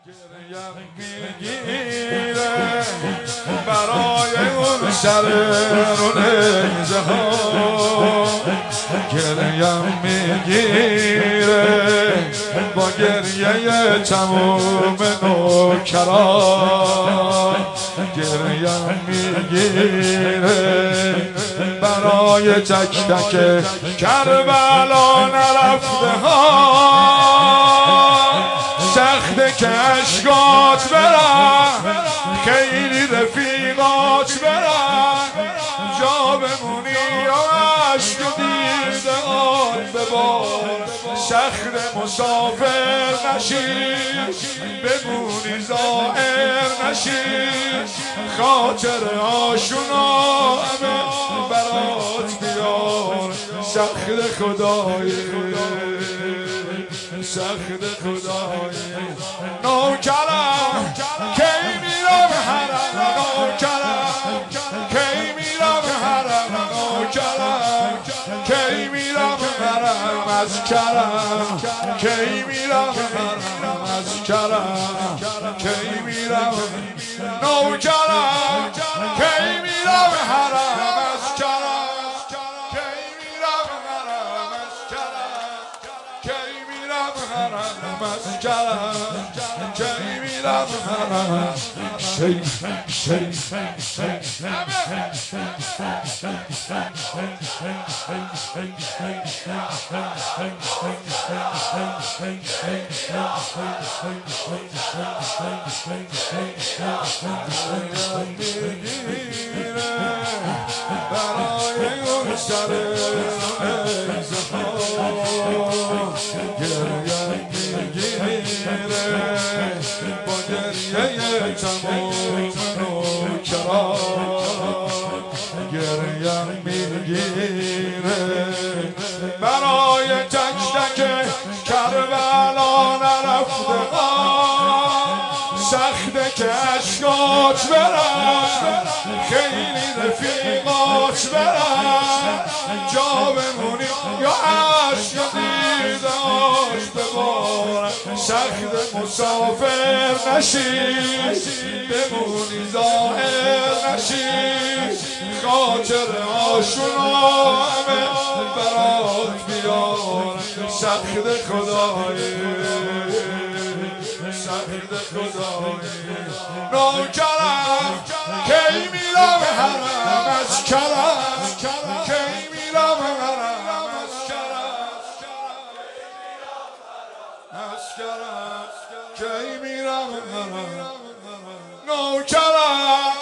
گریم میگیره برای اون شر رو نیزه ها، گریم میگیره با گریه تموم نوکران، گریم میگیره برای تک تک کربلا نرفته ها، سخته که عشقات برن خیلی رفیقات برن، جا بمونی یا عشق دیده آن ببار، سخت مسافر نشی بمونی ظاهر نشی، خاطر آشونا همه برات بیار، سخت خدایی سخت خدایی نوکرم کی میرم حرم، نوکرم کی میرم حرم، نوکرم کی میرم حرم از کرم، کی میرم حرم از کرم، کی میرم نوکرم کی میرم حرم از کرم، کی میرم حرم از کرم، کی میرم حرم از کرم، کی میرم حرم شیخ برای اون سر نیزه ها، گریم میگیره با گریه تمام نوکران، گریم میگیره برای تک تک کربلا نرفته ها، سخته که عشقات برن خیلی رفیقات برن، جا بمونی یا عشق دیداش ببارن، سخت مسافر نشی بمونی ظاهر نشی، خاطر آشونا همه برات بیار، سخت خدایی سخت خدایی نوکرم کی میرم حرم از کرم، کی میرم حرم از کرم، از کرم کی میرم حرم نوکرم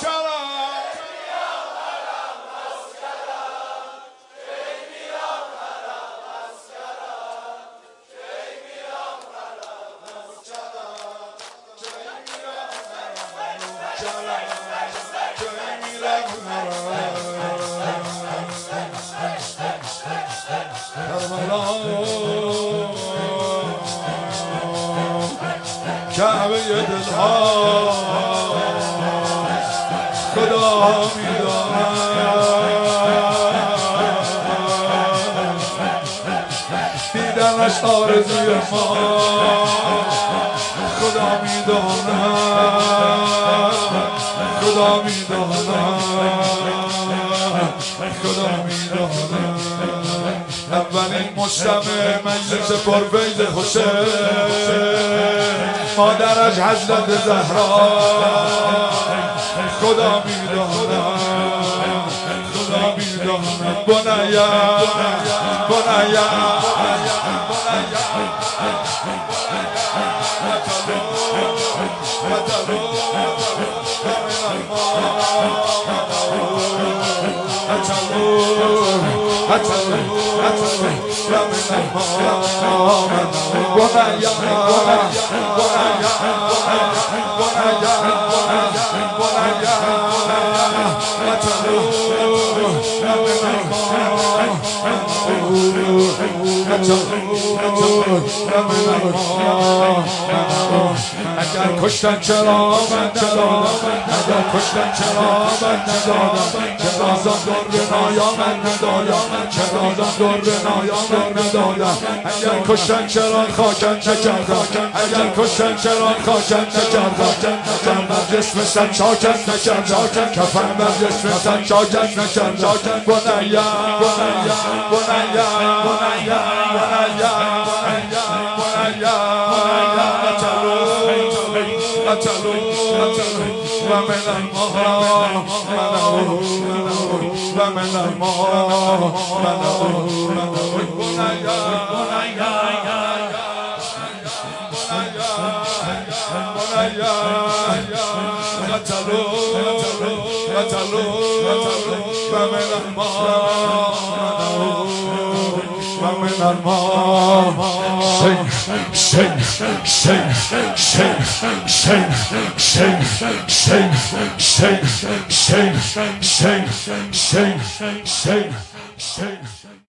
کعبه دلها خدا میداند، دیدنش آرزوی ما خدا میداند، خدا میداند، خدا میداند. اولین مجتمع مجلس پرفیض حسین، مادرش حضرت زهرا خدا میداند، خدا میداند. بنیا بنیا اگر کشتن چرا من ندادم اگر کشتن چرا من ندادم چرا زندار به نایا من ندادم چرا زندار به نایا من ندادم اگر کشتن چرا خاکن نکردم اگر کشتن چرا خاکن نکردم کفن بر جسم سن چاکن نکردم کفن بر جسم سن چاکن نکردم بنیا بنیا بنیا بنیا بنیا ومن الماء ومن الماء ومن الماء شين شين شين شين شين شين شين شين شين شين شين شين شين